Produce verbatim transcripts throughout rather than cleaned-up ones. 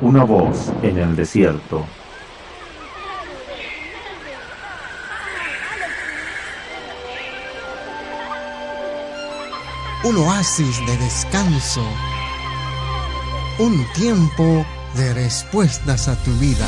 Una voz en el desierto. Un oasis de descanso, un tiempo de respuestas a tu vida.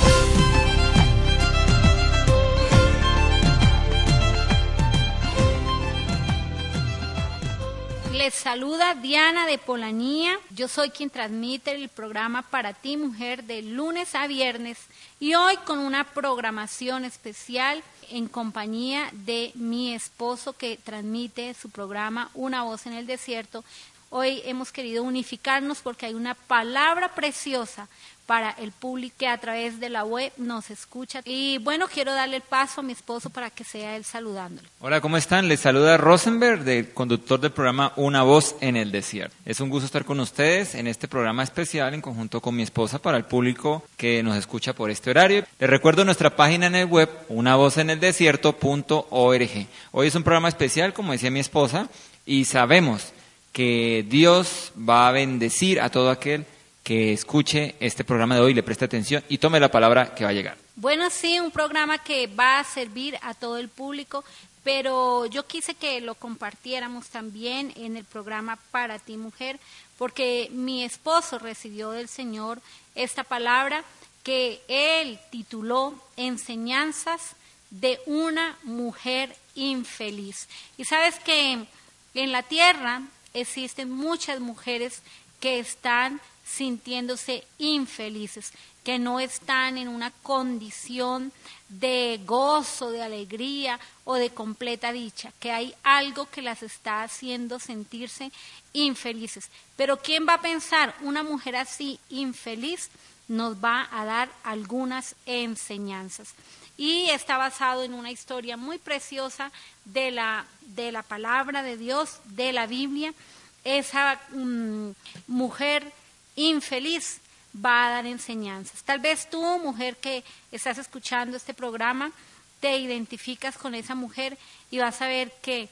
Les saluda Diana de Polanía. Yo soy quien transmite el programa Para Ti Mujer de lunes a viernes y hoy con una programación especial en compañía de mi esposo que transmite su programa Una Voz en el Desierto. Hoy hemos querido unificarnos porque hay una palabra preciosa para el público que a través de la web nos escucha. Y bueno, quiero darle el paso a mi esposo para que sea él saludándole. Hola, ¿cómo están? Les saluda Rosenberg, de, conductor del programa Una Voz en el Desierto. Es un gusto estar con ustedes en este programa especial en conjunto con mi esposa para el público que nos escucha por este horario. Les recuerdo nuestra página en el web, una voz en el desierto punto org. Hoy es un programa especial, como decía mi esposa, y sabemos que Dios va a bendecir a todo aquel que escuche este programa de hoy, le preste atención y tome la palabra que va a llegar. Bueno, sí, un programa que va a servir a todo el público, pero yo quise que lo compartiéramos también en el programa Para Ti Mujer, porque mi esposo recibió del Señor esta palabra que él tituló Enseñanzas de una mujer infeliz. Y sabes que en la tierra existen muchas mujeres que están sintiéndose infelices, que no están en una condición de gozo, de alegría o de completa dicha, que hay algo que las está haciendo sentirse infelices. Pero ¿quién va a pensar? Una mujer así infeliz nos va a dar algunas enseñanzas. Y está basado en una historia muy preciosa de la, de la palabra de Dios, de la Biblia. Esa um, mujer infeliz va a dar enseñanzas. Tal vez tú, mujer que estás escuchando este programa, te identificas con esa mujer y vas a ver que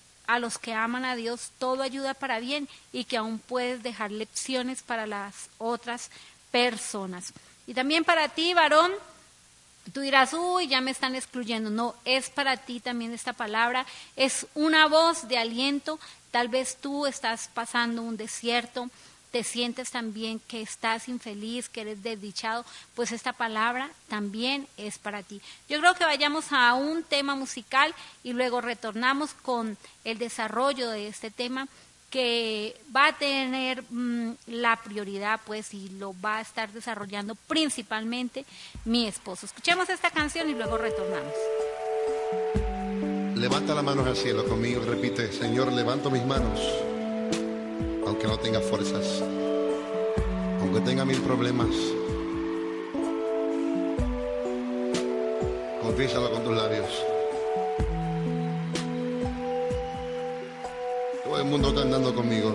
a los que aman a Dios todo ayuda para bien y que aún puedes dejar lecciones para las otras personas. Y también para ti, varón, tú dirás, uy, ya me están excluyendo. No, es para ti también esta palabra, es una voz de aliento. Tal vez tú estás pasando un desierto, te sientes también que estás infeliz, que eres desdichado, pues esta palabra también es para ti. Yo creo que vayamos a un tema musical y luego retornamos con el desarrollo de este tema que va a tener mmm, la prioridad, pues, y lo va a estar desarrollando principalmente mi esposo. Escuchemos esta canción y luego retornamos. Levanta las manos al cielo conmigo y repite: Señor, levanto mis manos, aunque no tenga fuerzas, aunque tenga mil problemas. Confiésalo con tus labios. Todo el mundo está andando conmigo.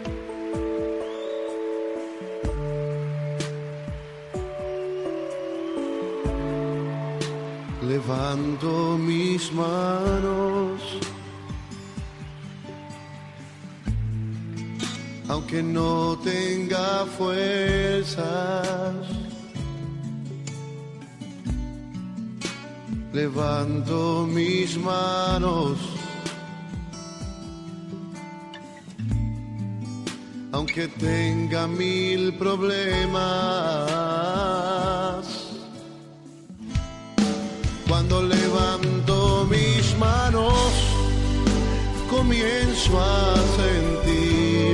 Levanto mis manos, aunque no tenga fuerzas. Levanto mis manos, aunque tenga mil problemas. Cuando levanto mis manos, comienzo a sentir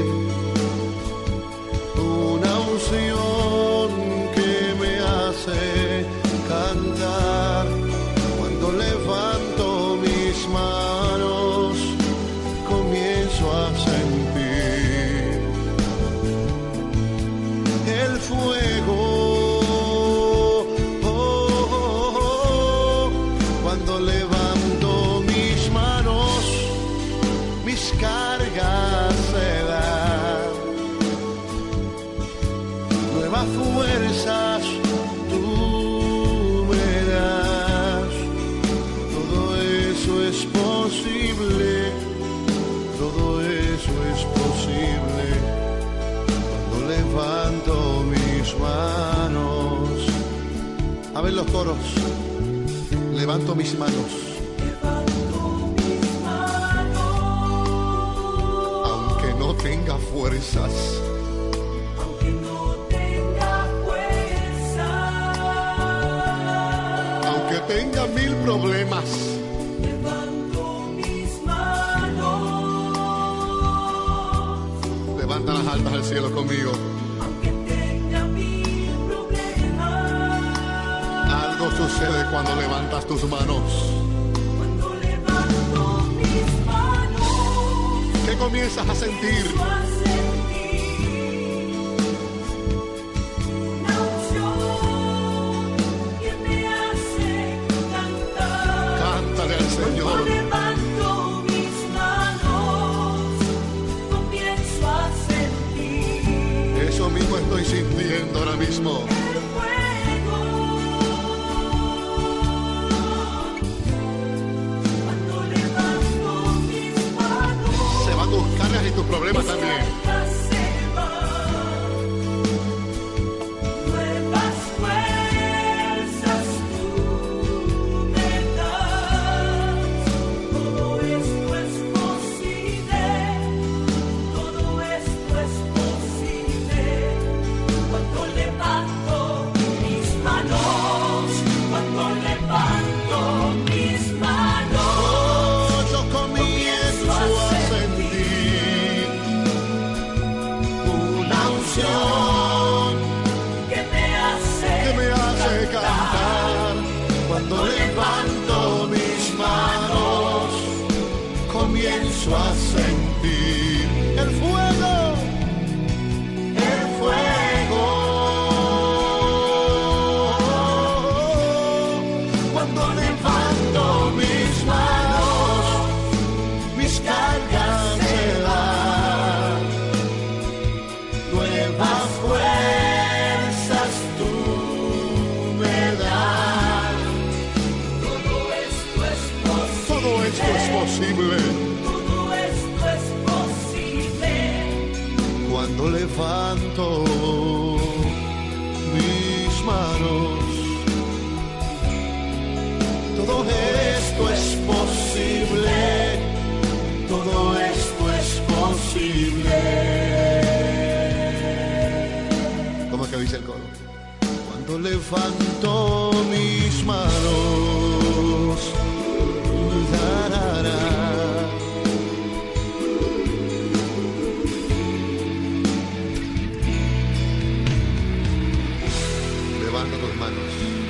una unción que me hace cantar. Cuando levanto mis manos, comienzo a sentir el fuego. Cuando levanto mis manos, mis cargas se dan, nuevas fuerzas tú me das. Todo eso es posible, todo eso es posible cuando levanto mis manos. A ver los coros. Levanto mis manos. Aunque no tenga fuerzas. Aunque no tenga fuerzas. Aunque tenga mil problemas. Levanto mis manos. Levanta las almas al cielo conmigo. Aunque tenga mil problemas. Algo sucede cuando levantas tus manos. Cuando levanto mis manos. ¿Qué comienzas a sentir? Comienzo a sentir una unción que me hace cantar. Cántale al Cuando Señor. levanto mis manos, comienzo a sentir Eso mismo estoy sintiendo ahora mismo. el fuego. Cuando levanto mis manos, Se van tus cargas y tus problemas mis también. cargas se van. Nuevas fuerzas tú me das. Todo esto es posible. Todo esto es posible. Cuando levanto mis manos. Cuando levanto mis manos. Oh, yo comienzo a sentir una unción Que me hace que me hace cantar. Cuando levanto mis manos, comienzo a sentir el fuego, el fuego. Cuando levanto mis manos, mis cargas se van. Nuevas fuerzas tú me das. Todo esto es posible. Todo esto es posible Todo esto es posible. cuando levanto mis manos. Todo esto es posible. Todo esto es posible. ¿Cómo es que dice el coro? Cuando levanto mis manos. Da, da, da. Levanta tus manos.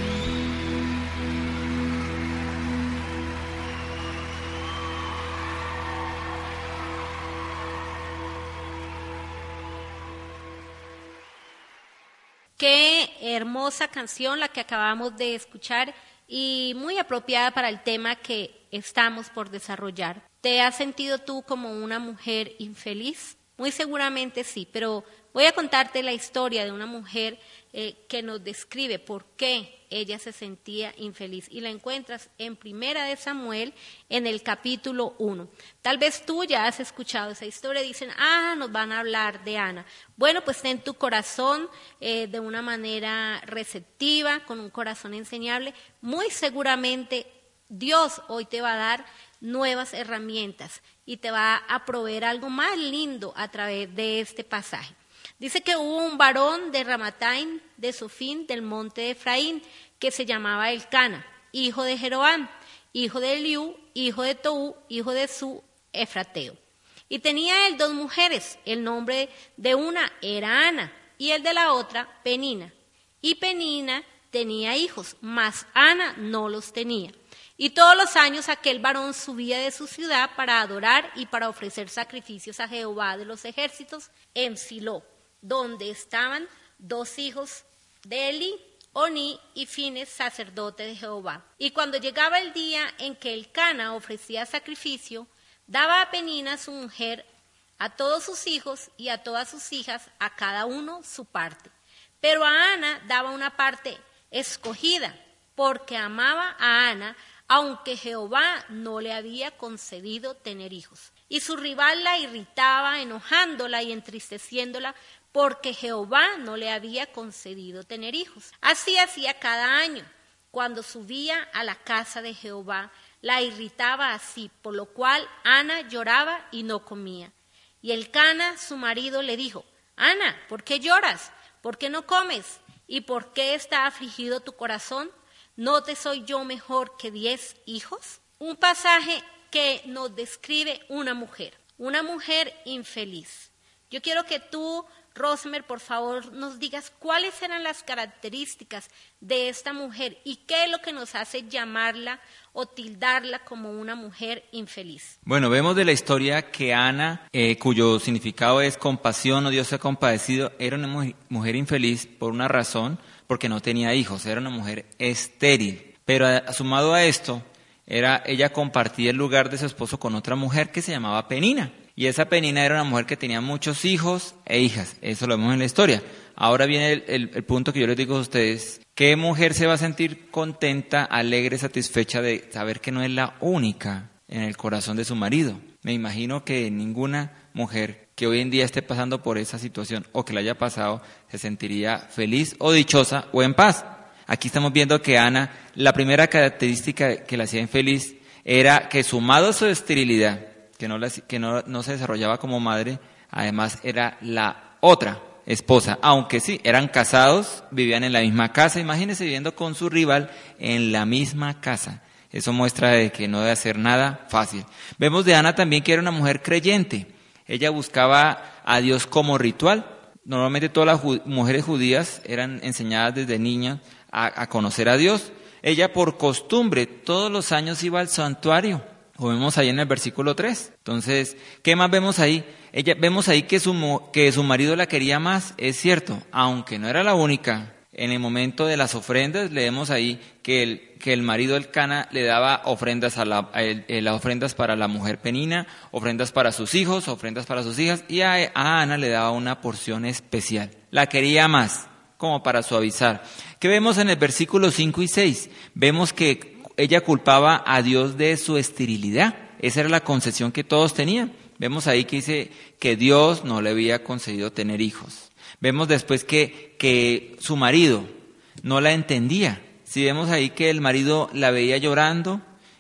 Qué hermosa canción la que acabamos de escuchar y muy apropiada para el tema que estamos por desarrollar. ¿Te has sentido tú como una mujer infeliz? Muy seguramente sí, pero voy a contarte la historia de una mujer eh, que nos describe por qué ella se sentía infeliz y la encuentras en Primera de Samuel en el capítulo uno. Tal vez tú ya has escuchado esa historia y dicen, ah, nos van a hablar de Ana. Bueno, pues ten tu corazón eh, de una manera receptiva, con un corazón enseñable. Muy seguramente Dios hoy te va a dar nuevas herramientas y te va a proveer algo más lindo a través de este pasaje. Dice que hubo un varón de Ramataim, de Sofín, del monte de Efraín, que se llamaba Elcana, hijo de Jeroam, hijo de Eliú, hijo de Toú, hijo de Su, Efrateo. Y tenía él dos mujeres, el nombre de una era Ana, y el de la otra Penina. Y Penina tenía hijos, mas Ana no los tenía. Y todos los años aquel varón subía de su ciudad para adorar y para ofrecer sacrificios a Jehová de los ejércitos en Silo, donde estaban dos hijos de Eli, Oni y Fines, sacerdote de Jehová. Y cuando llegaba el día en que Elcana ofrecía sacrificio, daba a Penina su mujer, a todos sus hijos y a todas sus hijas, a cada uno su parte. Pero a Ana daba una parte escogida, porque amaba a Ana, aunque Jehová no le había concedido tener hijos. Y su rival la irritaba, enojándola y entristeciéndola, porque Jehová no le había concedido tener hijos. Así hacía cada año. cuando subía a la casa de Jehová, la irritaba así, por lo cual Ana lloraba y no comía. Y Elcana, su marido, le dijo: Ana, ¿por qué lloras? ¿Por qué no comes? ¿Y por qué está afligido tu corazón? ¿No te soy yo mejor que diez hijos? Un pasaje que nos describe una mujer, una mujer infeliz. Yo quiero que tú, Rosemer, por favor, nos digas cuáles eran las características de esta mujer y qué es lo que nos hace llamarla o tildarla como una mujer infeliz. Bueno, vemos de la historia que Ana, eh, cuyo significado es compasión o Dios se ha compadecido, era una mu- mujer infeliz por una razón, porque no tenía hijos, era una mujer estéril. Pero a- sumado a esto, era, ella compartía el lugar de su esposo con otra mujer que se llamaba Penina. Y esa Penina era una mujer que tenía muchos hijos e hijas. Eso lo vemos en la historia. Ahora viene el, el, el punto que yo les digo a ustedes. ¿Qué mujer se va a sentir contenta, alegre, satisfecha de saber que no es la única en el corazón de su marido? Me imagino que ninguna mujer que hoy en día esté pasando por esa situación o que la haya pasado se sentiría feliz o dichosa o en paz. Aquí estamos viendo que Ana, la primera característica que la hacía infeliz era que, sumado a su esterilidad, que no, la, que no, no se desarrollaba como madre, además era la otra esposa, aunque sí, eran casados, vivían en la misma casa. Imagínense viviendo con su rival en la misma casa. Eso muestra de que no debe hacer nada fácil. Vemos de Ana también que era una mujer creyente. Ella buscaba a Dios como ritual. Normalmente todas las ju- mujeres judías eran enseñadas desde niñas a, a conocer a Dios. Ella por costumbre todos los años iba al santuario. Lo vemos ahí en el versículo tres. Entonces, ¿qué más vemos ahí? Ella, vemos ahí que su, que su marido la quería más, es cierto, aunque no era la única. En el momento de las ofrendas, leemos ahí que el, que el marido Elcana le daba ofrendas, a la, a el, eh, las ofrendas para la mujer Penina, ofrendas para sus hijos, ofrendas para sus hijas, y a, a Ana le daba una porción especial. La quería más, como para suavizar. ¿Qué vemos en el versículo cinco y seis? Vemos que ella culpaba a Dios de su esterilidad. Esa era la concepción que todos tenían. Vemos ahí que dice que Dios no le había concedido tener hijos. Vemos después que, que su marido no la entendía. Si vemos ahí que el marido la veía llorando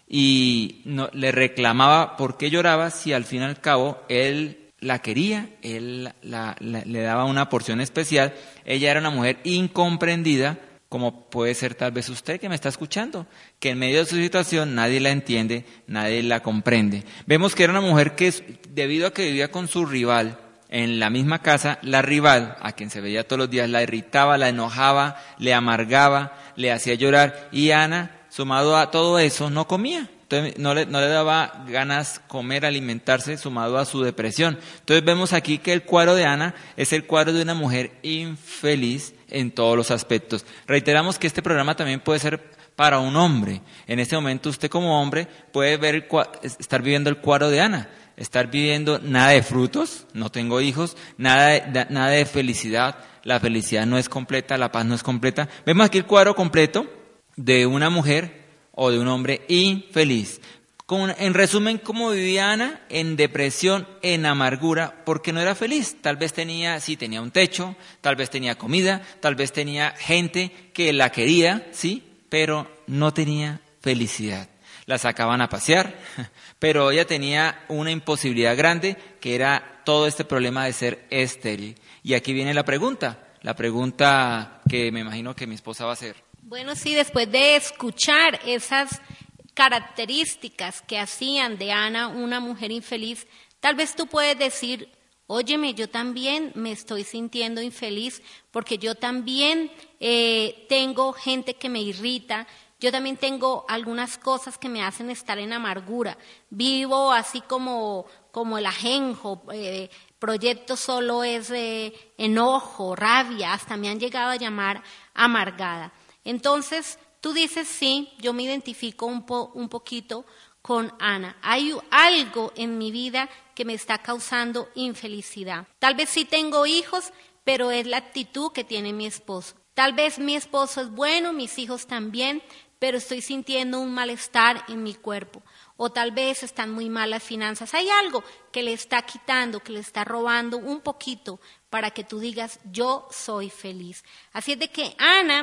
y no, le reclamaba por qué lloraba, si al fin y al cabo él la quería, él la, la, le daba una porción especial. Ella era una mujer incomprendida, como puede ser tal vez usted que me está escuchando, que en medio de su situación nadie la entiende, nadie la comprende. Vemos que era una mujer que, debido a que vivía con su rival en la misma casa, la rival, a quien se veía todos los días, la irritaba, la enojaba, le amargaba, le hacía llorar, y Ana, sumado a todo eso, no comía. Entonces no le, no le daba ganas comer, alimentarse, sumado a su depresión. Entonces vemos aquí que el cuadro de Ana es el cuadro de una mujer infeliz en todos los aspectos. Reiteramos que este programa también puede ser para un hombre. En este momento usted como hombre puede ver el, estar viviendo el cuadro de Ana, estar viviendo nada de frutos, no tengo hijos, nada de, nada de felicidad, la felicidad no es completa, la paz no es completa. Vemos aquí el cuadro completo de una mujer o de un hombre infeliz. Con, en resumen, ¿cómo vivía Ana? En depresión, en amargura, porque no era feliz. Tal vez tenía, sí, tenía un techo, tal vez tenía comida, tal vez tenía gente que la quería, sí, pero no tenía felicidad. La sacaban a pasear, pero ella tenía una imposibilidad grande, que era todo este problema de ser estéril. Y aquí viene la pregunta, la pregunta que me imagino que mi esposa va a hacer. Bueno, sí, después de escuchar esas características que hacían de Ana una mujer infeliz, tal vez tú puedes decir, óyeme, yo también me estoy sintiendo infeliz porque yo también eh, tengo gente que me irrita, yo también tengo algunas cosas que me hacen estar en amargura, vivo así como, como el ajenjo, eh, proyecto solo es eh, enojo, rabia, hasta me han llegado a llamar amargada. Entonces, tú dices, sí, yo me identifico un, po, un poquito con Ana. Hay algo en mi vida que me está causando infelicidad. Tal vez sí tengo hijos, pero es la actitud que tiene mi esposo. Tal vez mi esposo es bueno, mis hijos también, pero estoy sintiendo un malestar en mi cuerpo. O tal vez están muy mal las finanzas. Hay algo que le está quitando, que le está robando un poquito para que tú digas, yo soy feliz. Así es de que Ana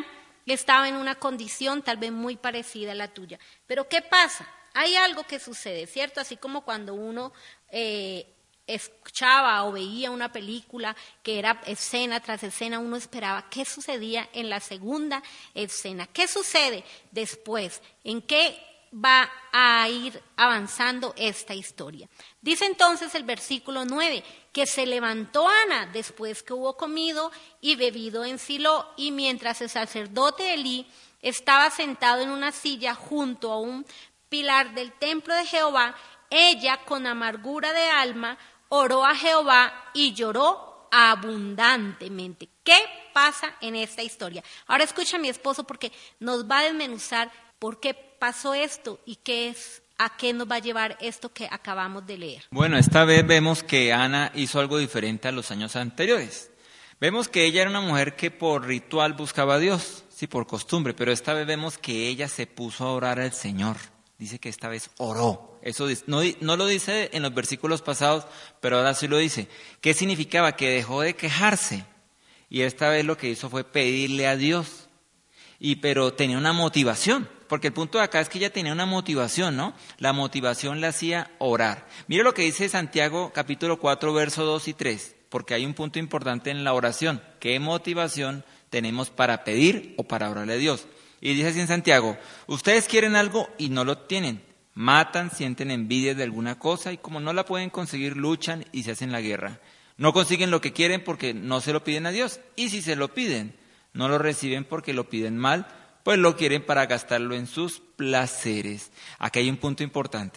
estaba en una condición tal vez muy parecida a la tuya. Pero ¿qué pasa? Hay algo que sucede, ¿cierto? Así como cuando uno eh, escuchaba o veía una película que era escena tras escena, uno esperaba qué sucedía en la segunda escena. ¿Qué sucede después? ¿En qué va a ir avanzando esta historia? Dice entonces el versículo nueve, que se levantó Ana después que hubo comido y bebido en Silo, y mientras el sacerdote Elí estaba sentado en una silla junto a un pilar del templo de Jehová, ella con amargura de alma oró a Jehová y lloró abundantemente. ¿Qué pasa en esta historia? Ahora escucha a mi esposo porque nos va a desmenuzar por qué pasó esto y qué es, a qué nos va a llevar esto que acabamos de leer. Bueno, esta vez vemos que Ana hizo algo diferente a los años anteriores. Vemos que ella era una mujer que por ritual buscaba a Dios, sí, por costumbre, pero esta vez vemos que ella se puso a orar al Señor. Dice que esta vez oró. Eso no, no lo dice en los versículos pasados, pero ahora sí lo dice. ¿Qué significaba? Que dejó de quejarse. Y esta vez lo que hizo fue pedirle a Dios. Y pero tenía una motivación. Porque el punto de acá es que ella tenía una motivación, ¿no? La motivación la hacía orar. Mire lo que dice Santiago capítulo cuatro, versos dos y tres. Porque hay un punto importante en la oración. ¿Qué motivación tenemos para pedir o para orarle a Dios? Y dice así en Santiago, ustedes quieren algo y no lo tienen. Matan, sienten envidia de alguna cosa y como no la pueden conseguir, luchan y se hacen la guerra. No consiguen lo que quieren porque no se lo piden a Dios. Y si se lo piden, no lo reciben porque lo piden mal, pues lo quieren para gastarlo en sus placeres. Aquí hay un punto importante.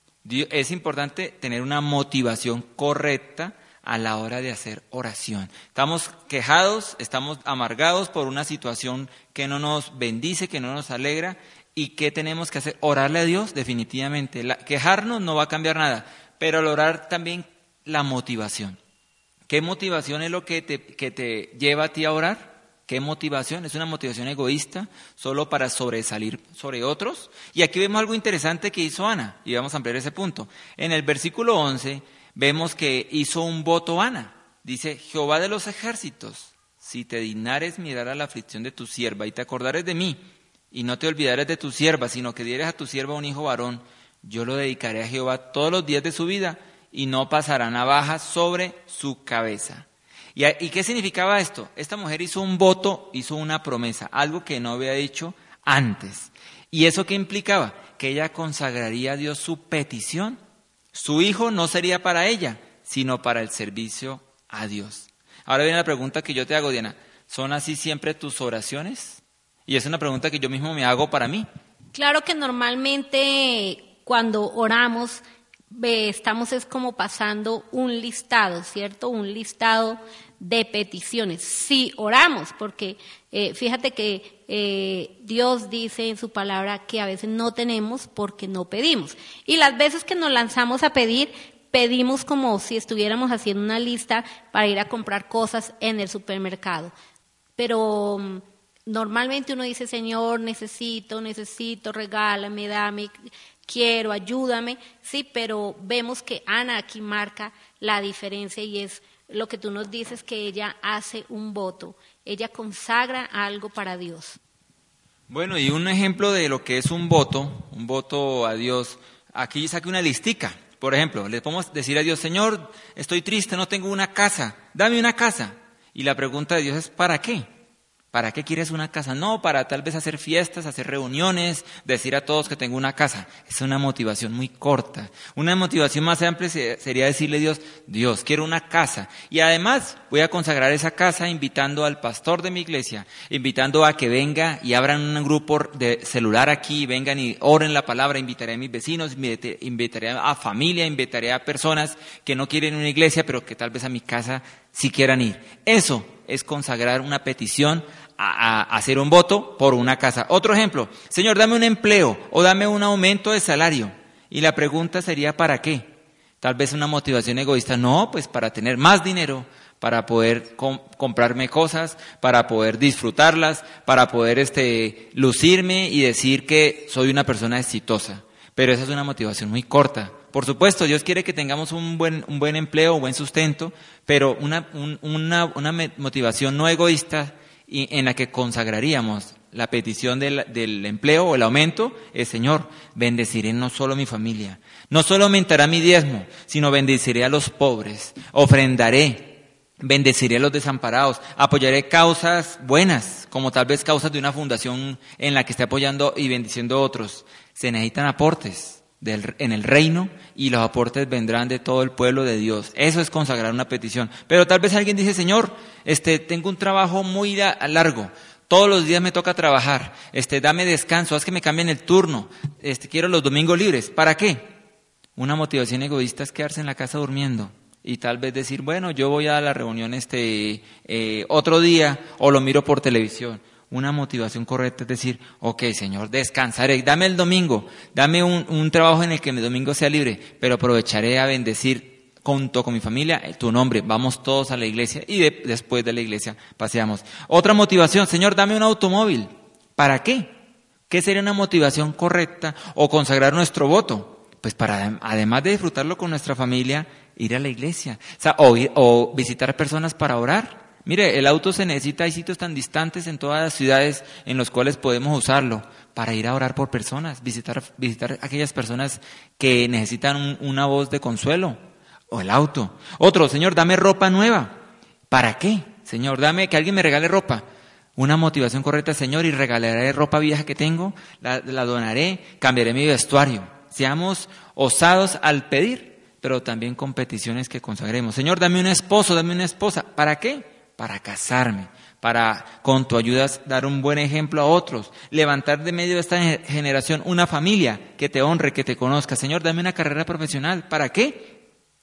Es importante tener una motivación correcta a la hora de hacer oración. Estamos quejados, estamos amargados por una situación que no nos bendice, que no nos alegra. ¿Y qué tenemos que hacer? Orarle a Dios, definitivamente. La, quejarnos no va a cambiar nada, pero al orar también la motivación. ¿Qué motivación es lo que te, que te lleva a ti a orar? ¿Qué motivación? ¿Es una motivación egoísta solo para sobresalir sobre otros? Y aquí vemos algo interesante que hizo Ana, y vamos a ampliar ese punto. En el versículo once vemos que hizo un voto Ana. Dice, Jehová de los ejércitos, si te dignares mirar a la aflicción de tu sierva y te acordares de mí, y no te olvidares de tu sierva, sino que dieres a tu sierva un hijo varón, yo lo dedicaré a Jehová todos los días de su vida, y no pasará navaja sobre su cabeza. ¿Y, ¿Y qué significaba esto? Esta mujer hizo un voto, hizo una promesa, algo que no había dicho antes. ¿Y eso qué implicaba? Que ella consagraría a Dios su petición. Su hijo no sería para ella, sino para el servicio a Dios. Ahora viene la pregunta que yo te hago, Diana. ¿Son así siempre tus oraciones? Y es una pregunta que yo mismo me hago para mí. Claro que normalmente cuando oramos eh, estamos es como pasando un listado, ¿cierto? Un listado de peticiones. Sí oramos, porque eh, fíjate que eh, Dios dice en su palabra que a veces no tenemos porque no pedimos. Y las veces que nos lanzamos a pedir, pedimos como si estuviéramos haciendo una lista para ir a comprar cosas en el supermercado. Pero um, normalmente uno dice, Señor, necesito, necesito, regálame, dame, quiero, ayúdame. Sí, pero vemos que Ana aquí marca la diferencia y es lo que tú nos dices, que ella hace un voto, ella consagra algo para Dios. Bueno, y un ejemplo de lo que es un voto, un voto a Dios, aquí saqué una listica. Por ejemplo, le podemos decir a Dios, Señor, estoy triste, no tengo una casa, dame una casa. Y la pregunta de Dios es, ¿para qué? ¿Para qué quieres una casa? No, para tal vez hacer fiestas, hacer reuniones, decir a todos que tengo una casa. Es una motivación muy corta. Una motivación más amplia sería decirle a Dios, Dios, quiero una casa. Y además voy a consagrar esa casa invitando al pastor de mi iglesia, invitando a que venga y abran un grupo de celular aquí, vengan y oren la palabra, invitaré a mis vecinos, invitaré a familia, invitaré a personas que no quieren una iglesia, pero que tal vez a mi casa sí quieran ir. Eso es consagrar una petición a, a hacer un voto por una casa. Otro ejemplo, Señor, dame un empleo o dame un aumento de salario. Y la pregunta sería, ¿para qué? Tal vez una motivación egoísta. No, pues para tener más dinero, para poder com- comprarme cosas, para poder disfrutarlas, para poder este, lucirme y decir que soy una persona exitosa. Pero esa es una motivación muy corta. Por supuesto, Dios quiere que tengamos un buen, un buen empleo, un buen sustento, pero una, un, una, una motivación no egoísta y en la que consagraríamos la petición del, del empleo o el aumento es, Señor, bendeciré no solo a mi familia, no solo aumentará mi diezmo, sino bendeciré a los pobres, ofrendaré, bendeciré a los desamparados, apoyaré causas buenas, como tal vez causas de una fundación en la que esté apoyando y bendiciendo a otros. Se necesitan aportes del, en el reino y los aportes vendrán de todo el pueblo de Dios. Eso es consagrar una petición. Pero tal vez alguien dice, Señor, este, tengo un trabajo muy largo. Todos los días me toca trabajar, este, dame descanso, haz que me cambien el turno, este, quiero los domingos libres. ¿Para qué? Una motivación egoísta es quedarse en la casa durmiendo y tal vez decir, bueno, yo voy a la reunión este eh, otro día o lo miro por televisión. Una motivación correcta es decir, ok, Señor, descansaré, dame el domingo, dame un, un trabajo en el que mi domingo sea libre, pero aprovecharé a bendecir junto con mi familia, tu nombre, vamos todos a la iglesia y de, después de la iglesia paseamos. Otra motivación, Señor, dame un automóvil. ¿Para qué? ¿Qué sería una motivación correcta? O consagrar nuestro voto. Pues para, además de disfrutarlo con nuestra familia, ir a la iglesia. O sea, o, ir, o visitar personas para orar. Mire, el auto se necesita, hay sitios tan distantes en todas las ciudades en los cuales podemos usarlo para ir a orar por personas, visitar, visitar a aquellas personas que necesitan un, una voz de consuelo. O el auto. Otro, Señor, dame ropa nueva. ¿Para qué? Señor, dame que alguien me regale ropa. Una motivación correcta, Señor, y regalaré ropa vieja que tengo, la, la donaré, cambiaré mi vestuario. Seamos osados al pedir, pero también con peticiones que consagremos. Señor, dame un esposo, dame una esposa. ¿Para qué? Para casarme, para con tu ayuda dar un buen ejemplo a otros, levantar de medio de esta generación una familia que te honre, que te conozca. Señor, dame una carrera profesional. ¿Para qué?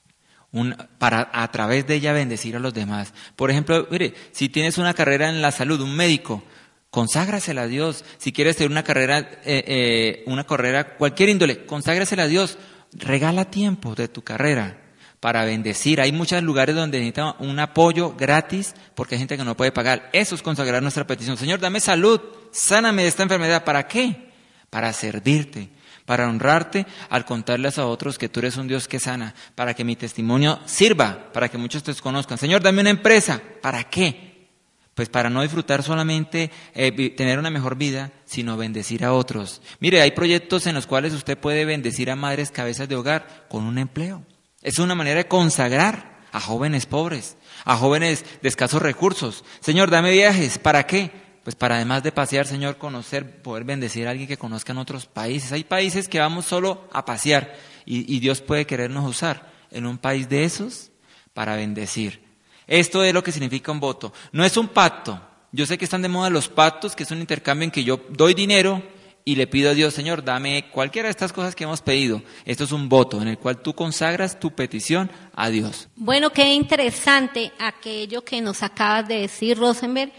Un, para a través de ella bendecir a los demás. Por ejemplo, mire, si tienes una carrera en la salud, un médico, conságrasela a Dios. Si quieres tener una carrera, eh, eh, una carrera cualquier índole, conságrasela a Dios. Regala tiempo de tu carrera para bendecir. Hay muchos lugares donde necesitan un apoyo gratis porque hay gente que no puede pagar. Eso es consagrar nuestra petición. Señor, dame salud, sáname de esta enfermedad. ¿Para qué? Para servirte. Para honrarte al contarles a otros que tú eres un Dios que sana, para que mi testimonio sirva, para que muchos te conozcan. Señor, dame una empresa. ¿Para qué? Pues para no disfrutar solamente, eh, tener una mejor vida, sino bendecir a otros. Mire, hay proyectos en los cuales usted puede bendecir a madres cabezas de hogar con un empleo. Es una manera de consagrar a jóvenes pobres, a jóvenes de escasos recursos. Señor, dame viajes. ¿Para qué? Pues para además de pasear, Señor, conocer, poder bendecir a alguien que conozca en otros países. Hay países que vamos solo a pasear y, y Dios puede querernos usar en un país de esos para bendecir. Esto es lo que significa un voto. No es un pacto. Yo sé que están de moda los pactos, que es un intercambio en que yo doy dinero y le pido a Dios, Señor, dame cualquiera de estas cosas que hemos pedido. Esto es un voto en el cual tú consagras tu petición a Dios. Bueno, qué interesante aquello que nos acabas de decir, Rosenberg,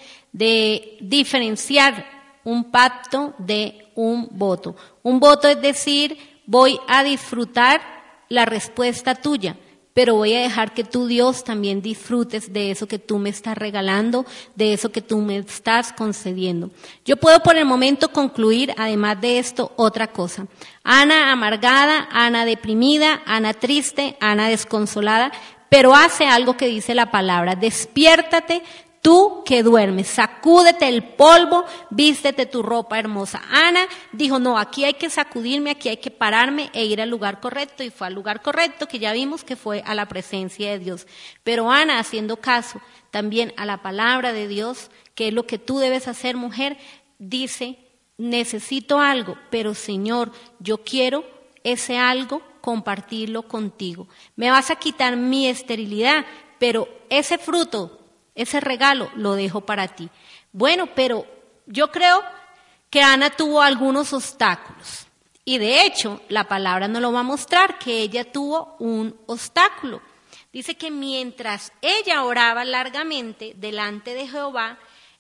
de diferenciar un pacto de un voto. Un voto es decir, voy a disfrutar la respuesta tuya, pero voy a dejar que tú, Dios, también disfrutes de eso que tú me estás regalando, de eso que tú me estás concediendo. Yo puedo por el momento concluir, además de esto, otra cosa. Ana amargada, Ana deprimida, Ana triste, Ana desconsolada, pero hace algo que dice la palabra: despiértate, tú que duermes, sacúdete el polvo, vístete tu ropa hermosa. Ana dijo, no, aquí hay que sacudirme, aquí hay que pararme e ir al lugar correcto, y fue al lugar correcto, que ya vimos que fue a la presencia de Dios. Pero Ana, haciendo caso también a la palabra de Dios, que es lo que tú debes hacer, mujer, dice, necesito algo, pero Señor, yo quiero ese algo compartirlo contigo. Me vas a quitar mi esterilidad, pero ese fruto, ese regalo lo dejo para ti. Bueno, pero yo creo que Ana tuvo algunos obstáculos. Y de hecho, la palabra nos lo va a mostrar, que ella tuvo un obstáculo. Dice que mientras ella oraba largamente delante de Jehová,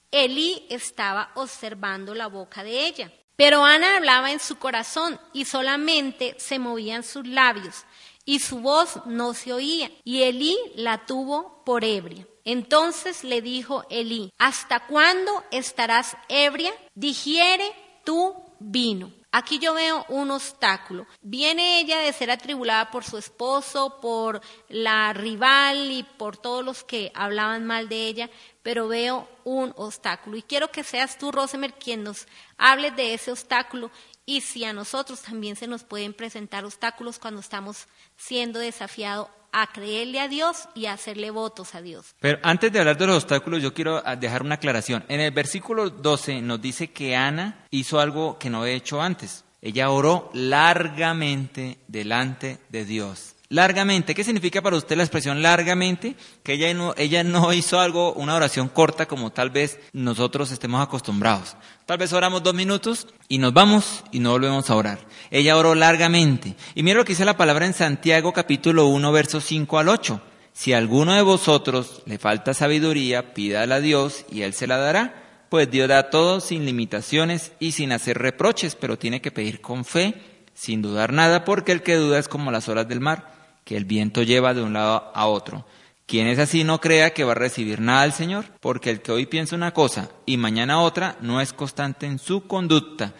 Elí estaba observando la boca de ella. Pero Ana hablaba en su corazón y solamente se movían sus labios y su voz no se oía. Y Elí la tuvo por ebria. Entonces le dijo Elí, ¿hasta cuándo estarás ebria? Digiere tu vino. Aquí yo veo un obstáculo. Viene ella de ser atribulada por su esposo, por la rival y por todos los que hablaban mal de ella, pero veo un obstáculo. Y quiero que seas tú, Rosemer, quien nos hable de ese obstáculo y si a nosotros también se nos pueden presentar obstáculos cuando estamos siendo desafiados a creerle a Dios y a hacerle votos a Dios. Pero antes de hablar de los obstáculos, yo quiero dejar una aclaración. En el versículo doce nos dice que Ana hizo algo que no había hecho antes. Ella oró largamente delante de Dios. Largamente. ¿Qué significa para usted la expresión largamente? Que ella no, ella no hizo algo, una oración corta como tal vez nosotros estemos acostumbrados. Tal vez oramos dos minutos y nos vamos y no volvemos a orar. Ella oró largamente. Y mira lo que dice la palabra en Santiago capítulo uno, versos cinco al ocho. Si a alguno de vosotros le falta sabiduría, pídala a Dios y Él se la dará. Pues Dios da a todos sin limitaciones y sin hacer reproches, pero tiene que pedir con fe, sin dudar nada, porque el que duda es como las olas del mar, que el viento lleva de un lado a otro. Quien es así no crea que va a recibir nada del Señor, porque el que hoy piensa una cosa y mañana otra no es constante en su conducta.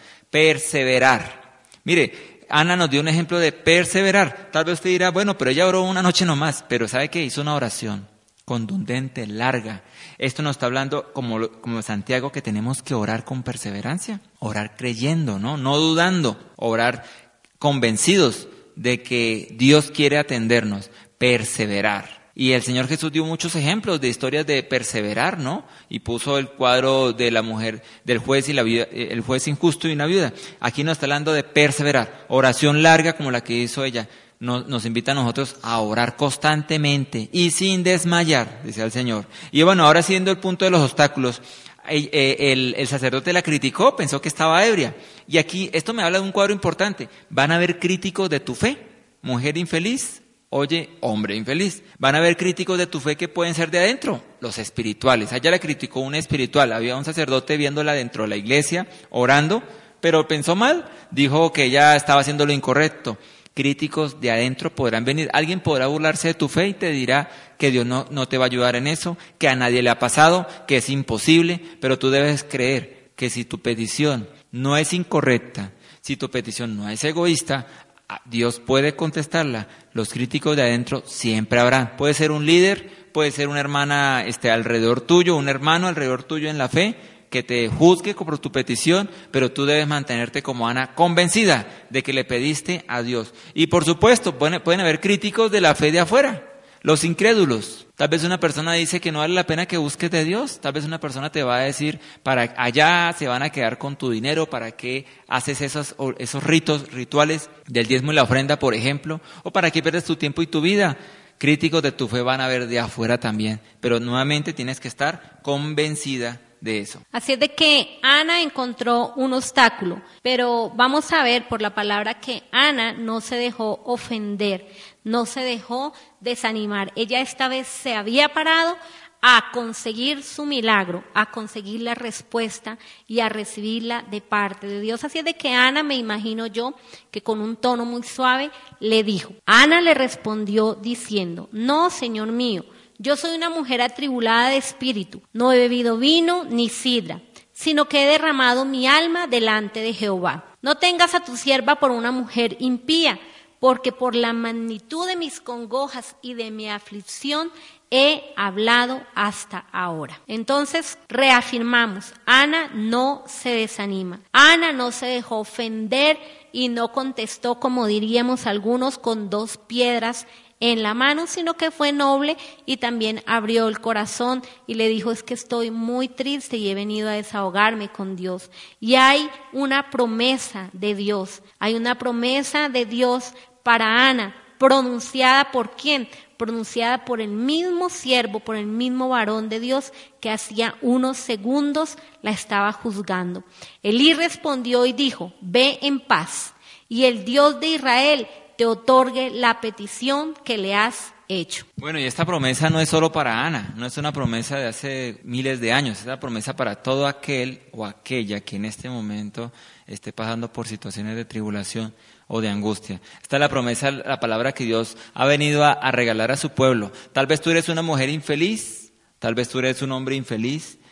Perseverar. Mire, Ana nos dio un ejemplo de perseverar. Tal vez usted dirá, bueno, pero ella oró una noche nomás, pero ¿sabe qué? Hizo una oración contundente, larga. Esto nos está hablando como, como Santiago, que tenemos que orar con perseverancia, orar creyendo, ¿no? No dudando, orar convencidos de que Dios quiere atendernos, perseverar. Y el Señor Jesús dio muchos ejemplos de historias de perseverar, ¿no? Y puso el cuadro de la mujer, del juez y la viuda, el juez injusto y una viuda. Aquí nos está hablando de perseverar, oración larga como la que hizo ella. Nos, nos invita a nosotros a orar constantemente y sin desmayar, decía el Señor. Y bueno, ahora siendo el punto de los obstáculos, el, el, el sacerdote la criticó, pensó que estaba ebria. Y aquí, esto me habla de un cuadro importante. Van a haber críticos de tu fe, mujer infeliz, oye, hombre infeliz. Van a haber críticos de tu fe que pueden ser de adentro, los espirituales. Allá la criticó un espiritual, había un sacerdote viéndola dentro de la iglesia, orando, pero pensó mal, dijo que ella estaba haciendo lo incorrecto. Críticos de adentro podrán venir. Alguien podrá burlarse de tu fe y te dirá que Dios no, no te va a ayudar en eso, que a nadie le ha pasado, que es imposible, pero tú debes creer que si tu petición no es incorrecta, si tu petición no es egoísta, Dios puede contestarla. Los críticos de adentro siempre habrán. Puede ser un líder, puede ser una hermana este, alrededor tuyo, un hermano alrededor tuyo en la fe, que te juzgue por tu petición, pero tú debes mantenerte como Ana, convencida de que le pediste a Dios. Y por supuesto, pueden, pueden haber críticos de la fe de afuera, los incrédulos. Tal vez una persona dice que no vale la pena que busques de Dios. Tal vez una persona te va a decir, para allá se van a quedar con tu dinero, ¿para qué haces esos, esos ritos, rituales del diezmo y la ofrenda, por ejemplo? ¿O para qué pierdes tu tiempo y tu vida? Críticos de tu fe van a haber de afuera también, pero nuevamente tienes que estar convencida de eso. Así es de que Ana encontró un obstáculo, pero vamos a ver por la palabra que Ana no se dejó ofender, no se dejó desanimar. Ella esta vez se había parado a conseguir su milagro, a conseguir la respuesta y a recibirla de parte de Dios. Así es de que Ana, me imagino yo, que con un tono muy suave le dijo. Ana le respondió diciendo, no, Señor mío, yo soy una mujer atribulada de espíritu, no he bebido vino ni sidra, sino que he derramado mi alma delante de Jehová. No tengas a tu sierva por una mujer impía, porque por la magnitud de mis congojas y de mi aflicción he hablado hasta ahora. Entonces reafirmamos, Ana no se desanima, Ana no se dejó ofender y no contestó, como diríamos algunos, con dos piedras en la mano, sino que fue noble y también abrió el corazón y le dijo, es que estoy muy triste y he venido a desahogarme con Dios. Y hay una promesa de Dios, hay una promesa de Dios para Ana, pronunciada por ¿quién? Pronunciada por el mismo siervo, por el mismo varón de Dios que hacía unos segundos la estaba juzgando. Elí respondió y dijo, ve en paz, y el Dios de Israel te otorgue la petición que le has hecho. Bueno, y esta promesa no es solo para Ana, no es una promesa de hace miles de años, es una promesa para todo aquel o aquella que en este momento esté pasando por situaciones de tribulación o de angustia. Esta es la promesa, la palabra que Dios ha venido a, a regalar a su pueblo. Tal vez tú eres una mujer infeliz, tal vez tú eres un hombre infeliz,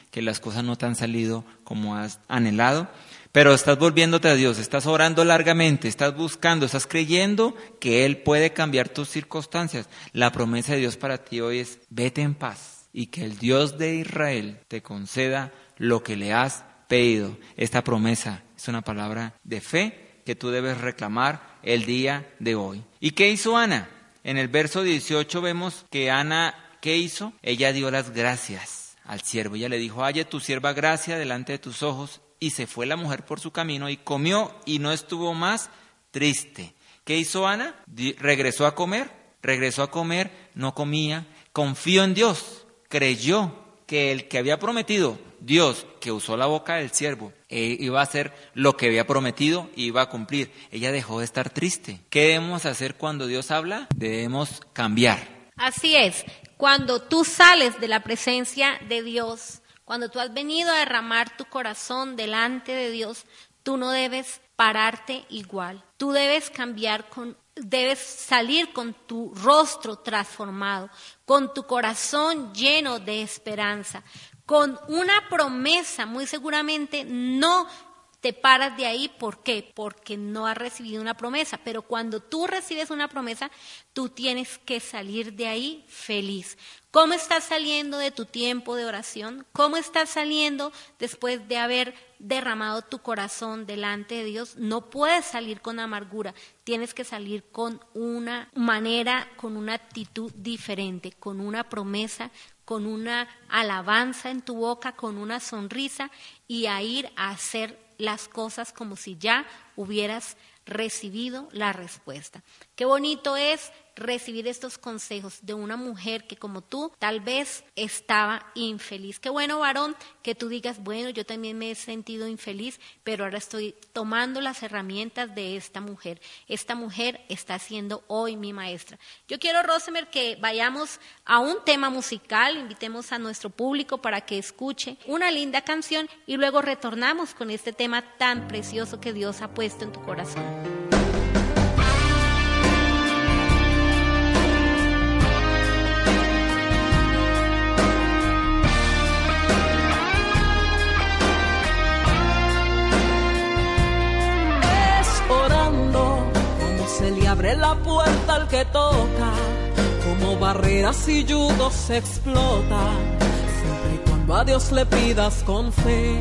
que las cosas no te han salido como has anhelado, pero estás volviéndote a Dios, estás orando largamente, estás buscando, estás creyendo que Él puede cambiar tus circunstancias. La promesa de Dios para ti hoy es: vete en paz y que el Dios de Israel te conceda lo que le has pedido. Esta promesa es una palabra de fe que tú debes reclamar el día de hoy. ¿Y qué hizo Ana? En el verso dieciocho vemos que Ana, ¿qué hizo? Ella dio las gracias al siervo. Ella le dijo: halle tu sierva gracia delante de tus ojos. Y se fue la mujer por su camino y comió y no estuvo más triste. ¿Qué hizo Ana? Di- regresó a comer, regresó a comer, no comía, confió en Dios, creyó que el que había prometido, Dios, que usó la boca del siervo, eh, iba a hacer lo que había prometido y iba a cumplir. Ella dejó de estar triste. ¿Qué debemos hacer cuando Dios habla? Debemos cambiar. Así es, cuando tú sales de la presencia de Dios, cuando tú has venido a derramar tu corazón delante de Dios, tú no debes pararte igual. Tú debes cambiar, con, debes salir con tu rostro transformado, con tu corazón lleno de esperanza, con una promesa. Muy seguramente no te paras de ahí. ¿Por qué? Porque no has recibido una promesa. Pero cuando tú recibes una promesa, tú tienes que salir de ahí feliz. ¿Cómo estás saliendo de tu tiempo de oración? ¿Cómo estás saliendo después de haber derramado tu corazón delante de Dios? No puedes salir con amargura, tienes que salir con una manera, con una actitud diferente, con una promesa, con una alabanza en tu boca, con una sonrisa, y a ir a hacer las cosas como si ya hubieras recibido la respuesta. Qué bonito es recibir estos consejos de una mujer que, como tú, tal vez estaba infeliz. Qué bueno, varón, que tú digas: bueno, yo también me he sentido infeliz, pero ahora estoy tomando las herramientas de esta mujer. Esta mujer está siendo hoy mi maestra. Yo quiero, Rosemer, que vayamos a un tema musical, invitemos a nuestro público para que escuche una linda canción y luego retornamos con este tema tan precioso que Dios ha puesto en tu corazón. Se le abre la puerta al que toca, como barreras y yugos se explota, siempre y cuando a Dios le pidas con fe.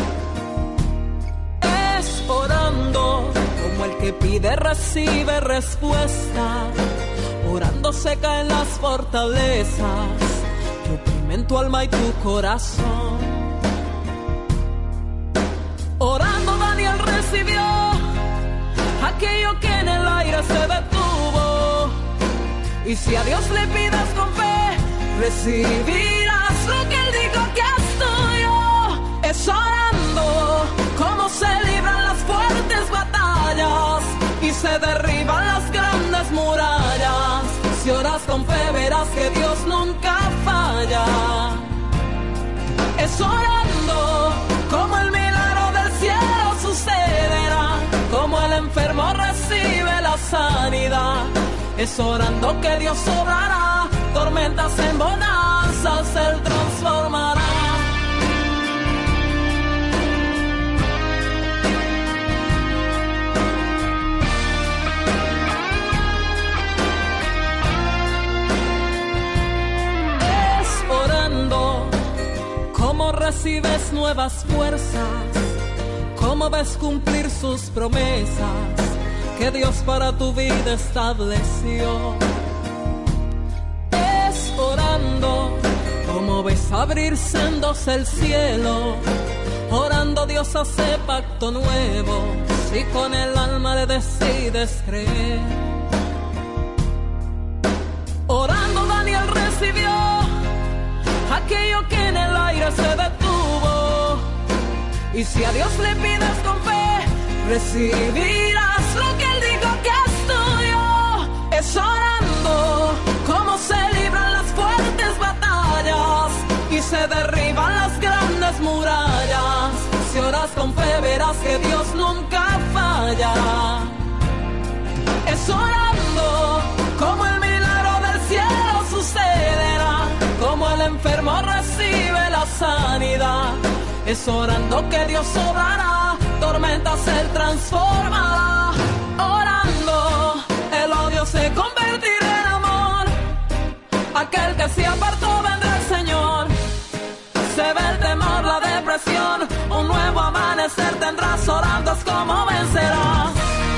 Es orando, como el que pide recibe respuesta, orando se caen las fortalezas, que oprimen tu alma y tu corazón. Orando Daniel recibió aquello que en el aire se detuvo. Y si a Dios le pidas con fe, recibirás lo que Él dijo que es tuyo. Es orando como se libran las fuertes batallas y se derriban las grandes murallas. Si oras con fe, verás que Dios nunca falla. Es orando como el milagro del cielo sucederá, como el enfermo recibe la sanidad. Es orando que Dios obrará, tormentas en bonanzas Él transformará. Es orando como recibes nuevas fuerzas, cómo ves cumplir sus promesas que Dios para tu vida estableció. Es orando cómo ves abrir sendos el cielo, orando Dios hace pacto nuevo, si con el alma le decides creer. Orando Daniel recibió aquello que en el aire se detuvo. Y si a Dios le pides con fe, recibirás lo que Él dijo que es tuyo. Es orando como se libran las fuertes batallas y se derriban las grandes murallas. Si oras con fe, verás que Dios nunca falla. Es orando como el milagro del cielo sucederá, como el enfermo recibe la sanidad. Es orando que Dios obrará, tormentas Él transformará. Orando, el odio se convertirá en amor. Aquel que se apartó vendrá el Señor. Se ve el temor, la depresión, un nuevo amanecer tendrás. Orando es como vencerás.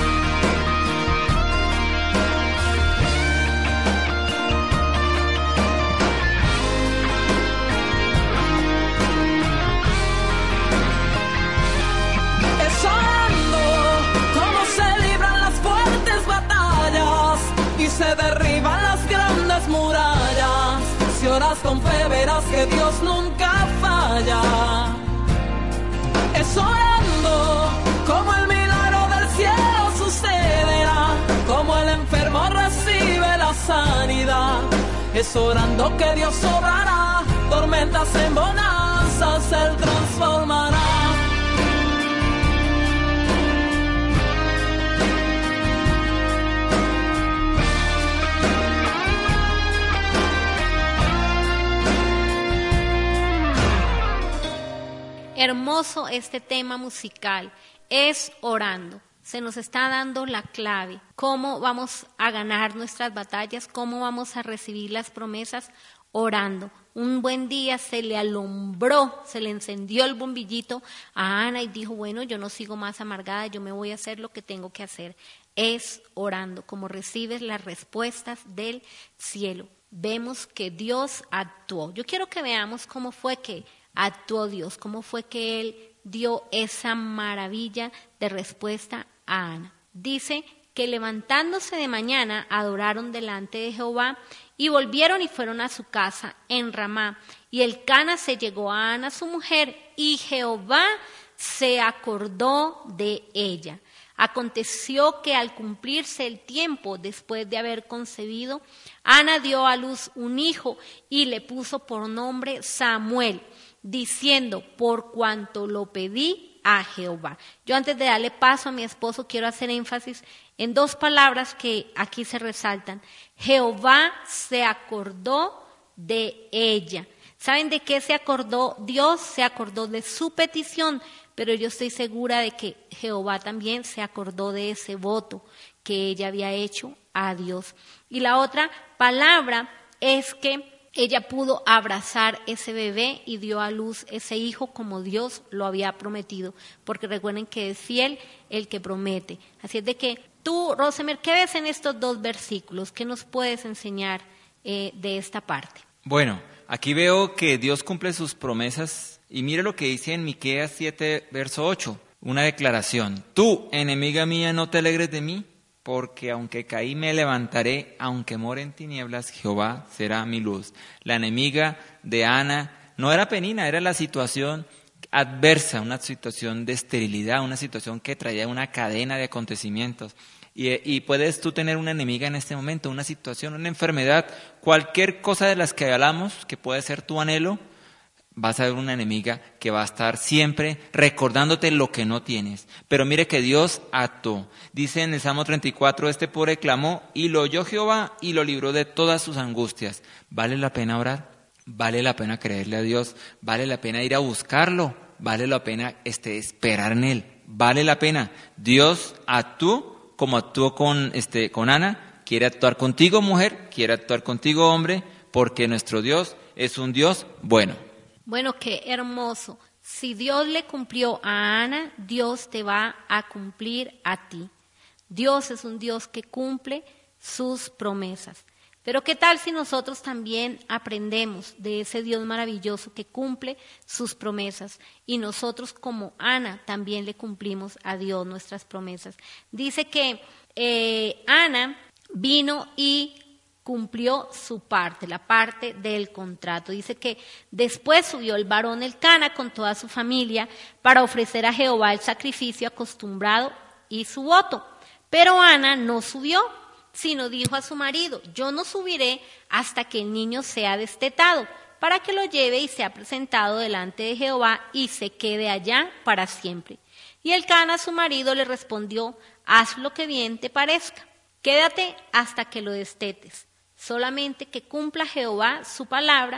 Es orando como se libran las fuertes batallas y se derriban las grandes murallas. Si oras con fe verás que Dios nunca falla. Es orando como el milagro del cielo sucederá, como el enfermo recibe la sanidad. Es orando que Dios obrará, tormentas en bonanzas Él transformará. Hermoso este tema musical, es orando. Se nos está dando la clave, cómo vamos a ganar nuestras batallas, cómo vamos a recibir las promesas, orando. Un buen día se le alumbró, se le encendió el bombillito a Ana y dijo, bueno, yo no sigo más amargada, yo me voy a hacer lo que tengo que hacer. Es orando, como recibes las respuestas del cielo. Vemos que Dios actuó. Yo quiero que veamos cómo fue que actuó Dios, cómo fue que Él dio esa maravilla de respuesta a Ana. Dice que levantándose de mañana adoraron delante de Jehová y volvieron y fueron a su casa en Ramá. Y Elcana se llegó a Ana su mujer y Jehová se acordó de ella. Aconteció que al cumplirse el tiempo después de haber concebido, Ana dio a luz un hijo y le puso por nombre Samuel, diciendo, por cuanto lo pedí a Jehová. Yo antes de darle paso a mi esposo quiero hacer énfasis en dos palabras que aquí se resaltan. Jehová se acordó de ella. ¿Saben de qué se acordó? Dios se acordó de su petición, pero yo estoy segura de que Jehová también se acordó de ese voto que ella había hecho a Dios. Y la otra palabra es que ella pudo abrazar ese bebé y dio a luz ese hijo como Dios lo había prometido, porque recuerden que es fiel el que promete. Así es de que tú, Rosemer, ¿qué ves en estos dos versículos? ¿Qué nos puedes enseñar eh, de esta parte? Bueno, aquí veo que Dios cumple sus promesas y mire lo que dice en Miqueas siete, verso ocho, una declaración. Tú, enemiga mía, no te alegres de mí, porque aunque caí me levantaré, aunque more en tinieblas, Jehová será mi luz. La enemiga de Ana no era Penina, era la situación adversa, una situación de esterilidad, una situación que traía una cadena de acontecimientos. Y, y puedes tú tener una enemiga en este momento, una situación, una enfermedad, cualquier cosa de las que hablamos, que puede ser tu anhelo, vas a ver una enemiga que va a estar siempre recordándote lo que no tienes. Pero mire que Dios actuó. Dice en el Salmo treinta y cuatro, este pobre clamó y lo oyó Jehová y lo libró de todas sus angustias. ¿Vale la pena orar? ¿Vale la pena creerle a Dios? ¿Vale la pena ir a buscarlo? ¿Vale la pena este, esperar en Él? ¿Vale la pena? Dios actuó como actuó con, este, con Ana. Quiere actuar contigo, mujer. Quiere actuar contigo, hombre. Porque nuestro Dios es un Dios bueno. Bueno, qué hermoso. Si Dios le cumplió a Ana, Dios te va a cumplir a ti. Dios es un Dios que cumple sus promesas. Pero ¿qué tal si nosotros también aprendemos de ese Dios maravilloso que cumple sus promesas? Y nosotros como Ana también le cumplimos a Dios nuestras promesas. Dice que eh, Ana vino y cumplió su parte, la parte del contrato. Dice que después subió el varón Elcana con toda su familia para ofrecer a Jehová el sacrificio acostumbrado y su voto. Pero Ana no subió, sino dijo a su marido, yo no subiré hasta que el niño sea destetado, para que lo lleve y sea presentado delante de Jehová y se quede allá para siempre. Y Elcana, su marido, le respondió, haz lo que bien te parezca, quédate hasta que lo destetes. Solamente que cumpla Jehová su palabra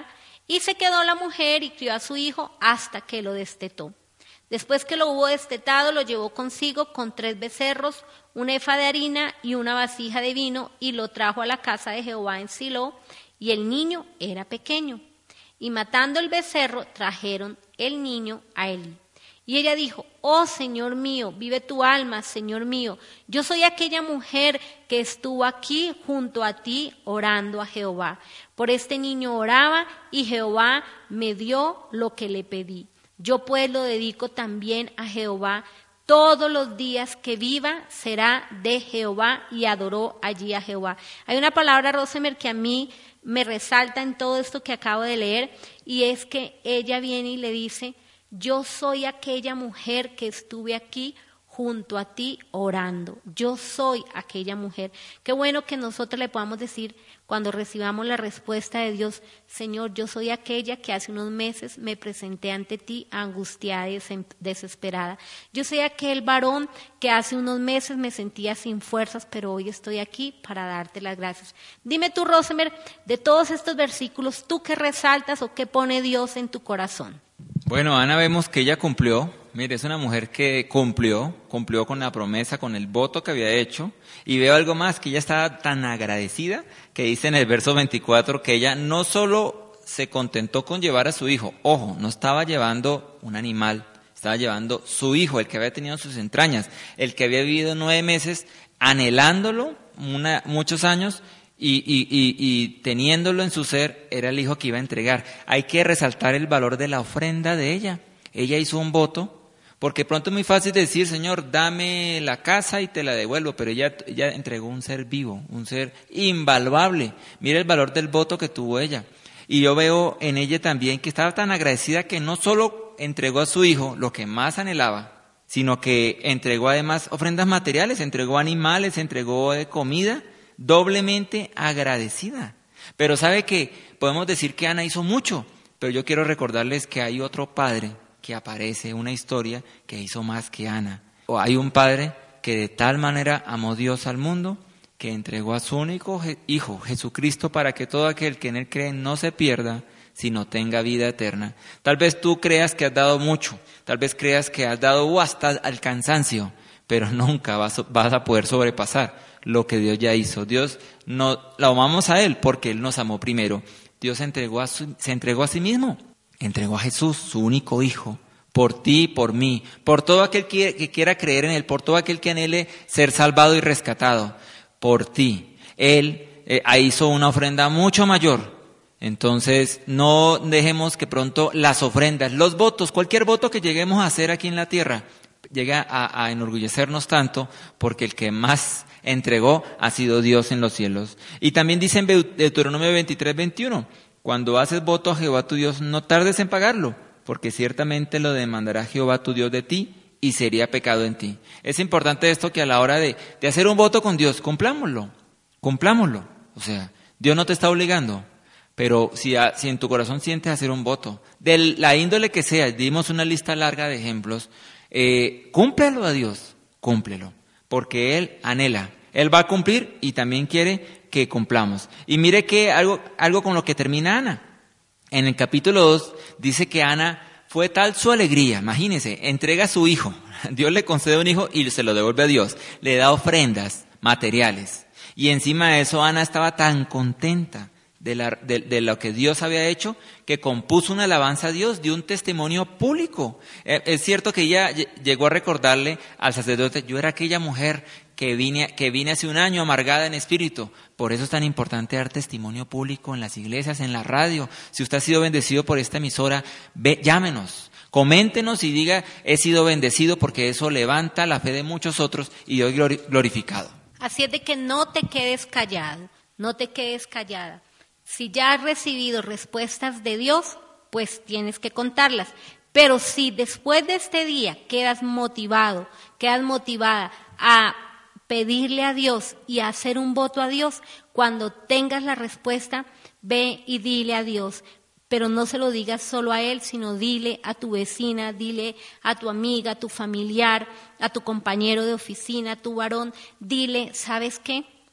Y se quedó la mujer y crió a su hijo hasta que lo destetó. Después que lo hubo destetado, lo llevó consigo con tres becerros, un efa de harina y una vasija de vino, y lo trajo a la casa de Jehová en Silo, y el niño era pequeño. Y matando el becerro, trajeron el niño a Elí. Y ella dijo: oh Señor mío, vive tu alma, Señor mío, yo soy aquella mujer que estuvo aquí junto a ti orando a Jehová. Por este niño oraba y Jehová me dio lo que le pedí. Yo pues lo dedico también a Jehová. Todos los días que viva será de Jehová, y adoró allí a Jehová. Hay una palabra, Rosemer, que a mí me resalta en todo esto que acabo de leer, y es que ella viene y le dice: yo soy aquella mujer que estuve aquí junto a ti orando. Yo soy aquella mujer. Qué bueno que nosotros le podamos decir cuando recibamos la respuesta de Dios: Señor, yo soy aquella que hace unos meses me presenté ante ti angustiada y desesperada. Yo soy aquel varón que hace unos meses me sentía sin fuerzas, pero hoy estoy aquí para darte las gracias. Dime tú, Rosemer, de todos estos versículos, ¿tú qué resaltas o qué pone Dios en tu corazón? Bueno, Ana, vemos que ella cumplió. Mire, es una mujer que cumplió, cumplió con la promesa, con el voto que había hecho. Y veo algo más, que ella estaba tan agradecida que dice en el verso veinticuatro que ella no solo se contentó con llevar a su hijo, ojo, no estaba llevando un animal, estaba llevando su hijo, el que había tenido sus entrañas, el que había vivido nueve meses anhelándolo una, muchos años, Y, y, y, y teniéndolo en su ser, era el hijo que iba a entregar. Hay que resaltar el valor de la ofrenda de ella. Ella hizo un voto, porque pronto es muy fácil decir: Señor, dame la casa y te la devuelvo, pero ella, ella entregó un ser vivo, un ser invaluable. Mira el valor del voto que tuvo ella. Y yo veo en ella también que estaba tan agradecida que no solo entregó a su hijo lo que más anhelaba, sino que entregó además ofrendas materiales, entregó animales, entregó comida, doblemente agradecida. Pero sabe que podemos decir que Ana hizo mucho, pero yo quiero recordarles que hay otro padre que aparece, una historia que hizo más que Ana. O hay un padre que de tal manera amó Dios al mundo que entregó a su único hijo, Jesucristo, para que todo aquel que en él cree no se pierda, sino tenga vida eterna. Tal vez tú creas que has dado mucho, tal vez creas que has dado uh, hasta al cansancio, pero nunca vas, vas a poder sobrepasar lo que Dios ya hizo. Dios no, la amamos a Él porque Él nos amó primero. Dios se entregó a su, se entregó a sí mismo, entregó a Jesús, su único hijo, por ti, por mí, por todo aquel que, que quiera creer en Él, por todo aquel que anhele ser salvado y rescatado, por ti. Él eh, hizo una ofrenda mucho mayor. Entonces no dejemos que pronto las ofrendas, los votos, cualquier voto que lleguemos a hacer aquí en la tierra, llega a, a enorgullecernos tanto, porque el que más entregó ha sido Dios en los cielos. Y también dice en Deuteronomio veintitrés, veintiuno, cuando haces voto a Jehová tu Dios, no tardes en pagarlo, porque ciertamente lo demandará Jehová tu Dios de ti, y sería pecado en ti. Es importante esto, que a la hora de, de hacer un voto con Dios, cumplámoslo, cumplámoslo. O sea, Dios no te está obligando, pero si, a, si en tu corazón sientes hacer un voto, de la índole que sea, dimos una lista larga de ejemplos, eh, cúmplelo a Dios, cúmplelo, porque Él anhela, Él va a cumplir y también quiere que cumplamos. Y mire que algo, algo con lo que termina Ana. En el capítulo dos dice que Ana fue tal su alegría, imagínense, entrega a su hijo, Dios le concede un hijo y se lo devuelve a Dios, le da ofrendas materiales. Y encima de eso Ana estaba tan contenta de, la, de, de lo que Dios había hecho, que compuso una alabanza a Dios, dio un testimonio público. Eh, es cierto que ella llegó a recordarle al sacerdote: yo era aquella mujer que vine, que vine hace un año amargada en espíritu. Por eso es tan importante dar testimonio público en las iglesias, en la radio. Si usted ha sido bendecido por esta emisora, ve, llámenos, coméntenos y diga: he sido bendecido, porque eso levanta la fe de muchos otros y Dios glorificado. Así es de que no te quedes callado, no te quedes callada. Si ya has recibido respuestas de Dios, pues tienes que contarlas. Pero si después de este día quedas motivado, quedas motivada a pedirle a Dios y a hacer un voto a Dios, cuando tengas la respuesta, ve y dile a Dios. Pero no se lo digas solo a Él, sino dile a tu vecina, dile a tu amiga, a tu familiar, a tu compañero de oficina, a tu varón. Dile: ¿sabes qué?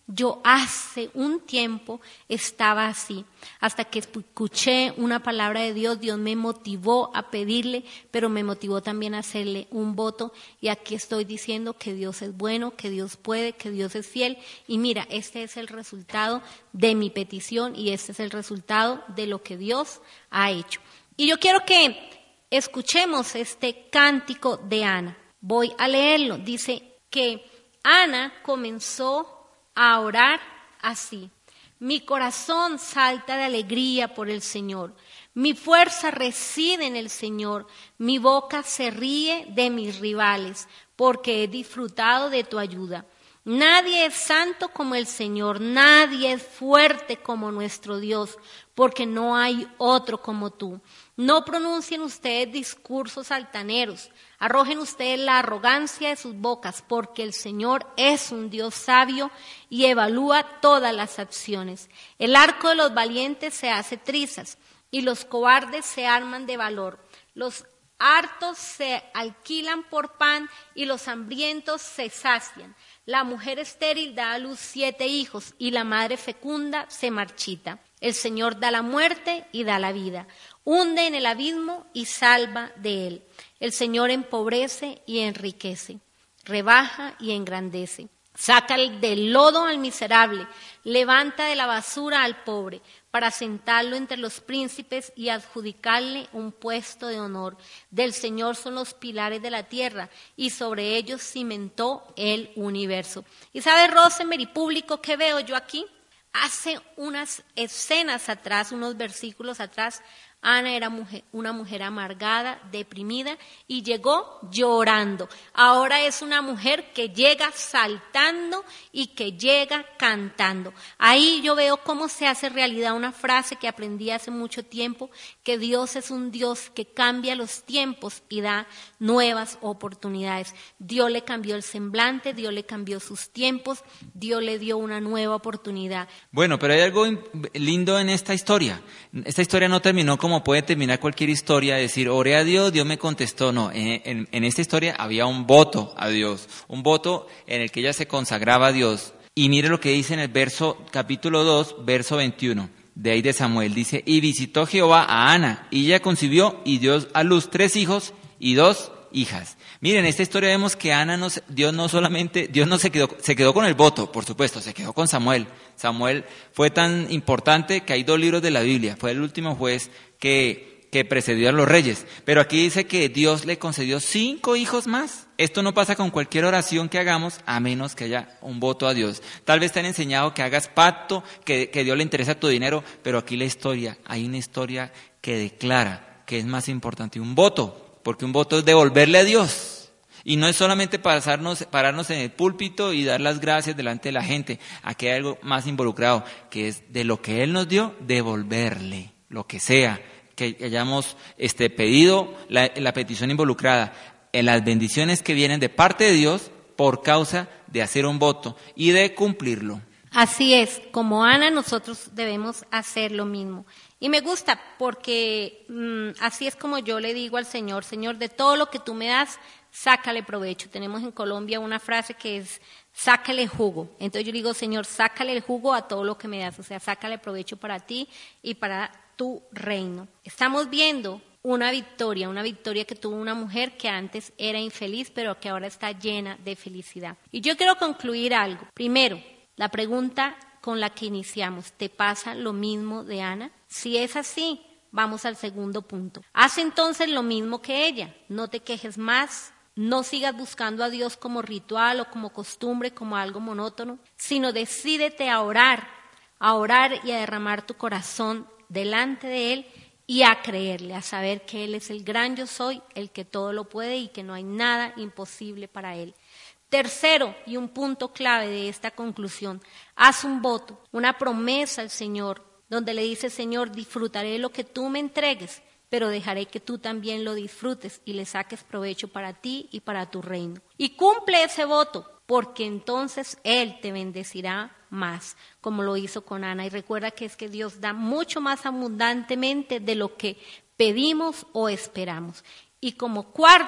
Yo hace un tiempo estaba así, hasta que escuché una palabra de Dios. Dios me motivó a pedirle, pero me motivó también a hacerle un voto, y aquí estoy diciendo que Dios es bueno, que Dios puede, que Dios es fiel, y mira, este es el resultado de mi petición y este es el resultado de lo que Dios ha hecho. Y yo quiero que escuchemos este cántico de Ana. Voy a leerlo. Dice que Ana comenzó a orar así: mi corazón salta de alegría por el Señor, mi fuerza reside en el Señor, mi boca se ríe de mis rivales, porque he disfrutado de tu ayuda. Nadie es santo como el Señor, nadie es fuerte como nuestro Dios, porque no hay otro como tú. No pronuncien ustedes discursos altaneros, arrojen ustedes la arrogancia de sus bocas, porque el Señor es un Dios sabio y evalúa todas las acciones. El arco de los valientes se hace trizas y los cobardes se arman de valor. Los hartos se alquilan por pan y los hambrientos se sacian. La mujer estéril da a luz siete hijos y la madre fecunda se marchita. El Señor da la muerte y da la vida, hunde en el abismo y salva de él. El Señor empobrece y enriquece, rebaja y engrandece. Saca del lodo al miserable, levanta de la basura al pobre, para sentarlo entre los príncipes y adjudicarle un puesto de honor. Del Señor son los pilares de la tierra, y sobre ellos cimentó el universo. ¿Y sabe, Rosenberg y público, qué veo yo aquí? Hace unas escenas atrás, unos versículos atrás, Ana era mujer, una mujer amargada, deprimida, y llegó llorando. Ahora es una mujer que llega saltando y que llega cantando. Ahí yo veo cómo se hace realidad una frase que aprendí hace mucho tiempo, que Dios es un Dios que cambia los tiempos y da nuevas oportunidades. Dios le cambió el semblante, Dios le cambió sus tiempos, Dios le dio una nueva oportunidad. Bueno, pero hay algo lindo en esta historia. Esta historia no terminó como como puede terminar cualquier historia, decir, oré a Dios, Dios me contestó. No, en, en, en esta historia había un voto a Dios, un voto en el que ella se consagraba a Dios. Y mire lo que dice en el verso, capítulo dos, verso veintiuno, de ahí de Samuel. Dice, y visitó Jehová a Ana, y ella concibió y dio a luz tres hijos y dos hijas. Miren, en esta historia vemos que Ana, no, Dios no solamente, Dios no se quedó, se quedó con el voto, por supuesto, se quedó con Samuel. Samuel fue tan importante que hay dos libros de la Biblia, fue el último juez que, que precedió a los reyes. Pero aquí dice que Dios le concedió cinco hijos más. Esto no pasa con cualquier oración que hagamos, a menos que haya un voto a Dios. Tal vez te han enseñado que hagas pacto, que, que Dios le interesa tu dinero, pero aquí la historia, hay una historia que declara que es más importante un voto. Porque un voto es devolverle a Dios. Y no es solamente pasarnos, pararnos en el púlpito y dar las gracias delante de la gente. Aquí hay algo más involucrado, que es de lo que Él nos dio, devolverle lo que sea que hayamos este, pedido, la, la petición involucrada en las bendiciones que vienen de parte de Dios por causa de hacer un voto y de cumplirlo. Así es, como Ana, nosotros debemos hacer lo mismo. Y me gusta porque mmm, así es como yo le digo al Señor, Señor, de todo lo que tú me das, sácale provecho. Tenemos en Colombia una frase que es, sácale jugo. Entonces yo digo, Señor, sácale el jugo a todo lo que me das, o sea, sácale provecho para ti y para tu reino. Estamos viendo una victoria, una victoria que tuvo una mujer que antes era infeliz, pero que ahora está llena de felicidad. Y yo quiero concluir algo. Primero, la pregunta con la que iniciamos, ¿te pasa lo mismo de Ana? Si es así, vamos al segundo punto. Haz entonces lo mismo que ella, no te quejes más, no sigas buscando a Dios como ritual o como costumbre, como algo monótono, sino decídete a orar, a orar y a derramar tu corazón delante de Él y a creerle, a saber que Él es el gran yo soy, el que todo lo puede y que no hay nada imposible para Él. Tercero, y un punto clave de esta conclusión, haz un voto, una promesa al Señor, donde le dice, Señor, disfrutaré lo que tú me entregues, pero dejaré que tú también lo disfrutes y le saques provecho para ti y para tu reino. Y cumple ese voto, porque entonces Él te bendecirá más, como lo hizo con Ana. Y recuerda que es que Dios da mucho más abundantemente de lo que pedimos o esperamos. Y como cuarto,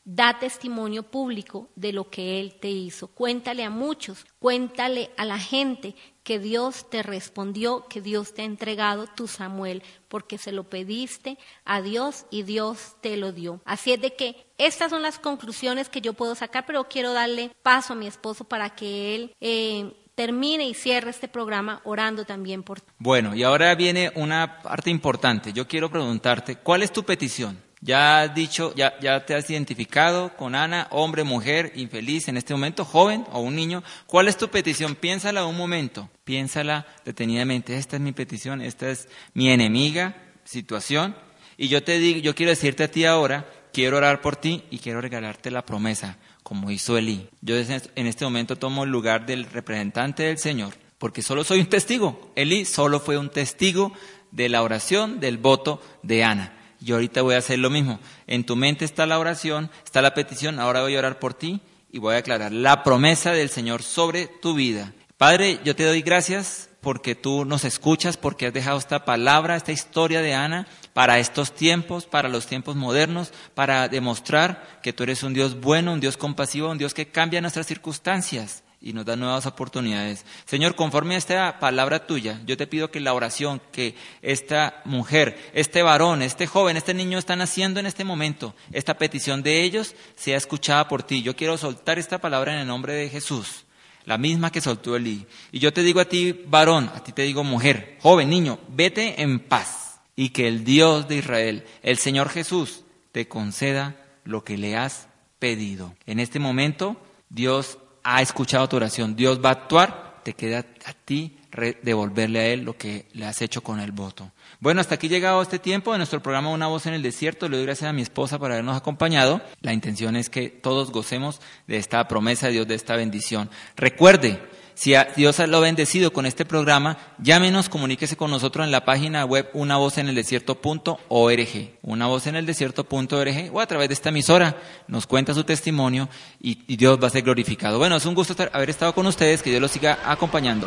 da testimonio público de lo que Él te hizo. Cuéntale a muchos, cuéntale a la gente que Dios te respondió, que Dios te ha entregado tu Samuel, porque se lo pediste a Dios y Dios te lo dio. Así es de que estas son las conclusiones que yo puedo sacar, pero quiero darle paso a mi esposo para que él eh, termine y cierre este programa orando también por ti. Bueno, y ahora viene una parte importante. Yo quiero preguntarte, ¿cuál es tu petición? Ya has dicho, ya, ya te has identificado con Ana, hombre, mujer, infeliz en este momento, joven o un niño. ¿Cuál es tu petición? Piénsala un momento, piénsala detenidamente. Esta es mi petición, esta es mi enemiga, situación. Y yo te digo, yo quiero decirte a ti ahora, quiero orar por ti y quiero regalarte la promesa, como hizo Elí. Yo en este momento tomo el lugar del representante del Señor, porque solo soy un testigo. Elí solo fue un testigo de la oración, del voto de Ana. Yo ahorita voy a hacer lo mismo. En tu mente está la oración, está la petición, ahora voy a orar por ti y voy a declarar la promesa del Señor sobre tu vida. Padre, yo te doy gracias porque tú nos escuchas, porque has dejado esta palabra, esta historia de Ana para estos tiempos, para los tiempos modernos, para demostrar que tú eres un Dios bueno, un Dios compasivo, un Dios que cambia nuestras circunstancias y nos da nuevas oportunidades. Señor, conforme a esta palabra tuya, yo te pido que la oración que esta mujer, este varón, este joven, este niño están haciendo en este momento, esta petición de ellos, sea escuchada por ti. Yo quiero soltar esta palabra en el nombre de Jesús, la misma que soltó Elí. Y yo te digo a ti, varón, a ti te digo mujer, joven, niño, vete en paz y que el Dios de Israel, el Señor Jesús, te conceda lo que le has pedido. En este momento, Dios ha escuchado tu oración, Dios va a actuar, te queda a ti devolverle a Él lo que le has hecho con el voto. Bueno, hasta aquí llegado este tiempo de nuestro programa Una Voz en el Desierto. Le doy gracias a mi esposa por habernos acompañado. La intención es que todos gocemos de esta promesa de Dios, de esta bendición. Recuerde, si a Dios lo ha bendecido con este programa, llámenos, comuníquese con nosotros en la página web una voz en el desierto punto org, una voz en el desierto punto org, o a través de esta emisora. Nos cuenta su testimonio y, y Dios va a ser glorificado. Bueno, es un gusto estar, haber estado con ustedes, que Dios los siga acompañando.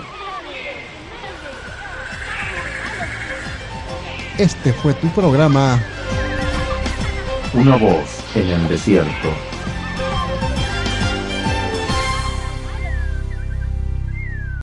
Este fue tu programa Una voz en el desierto.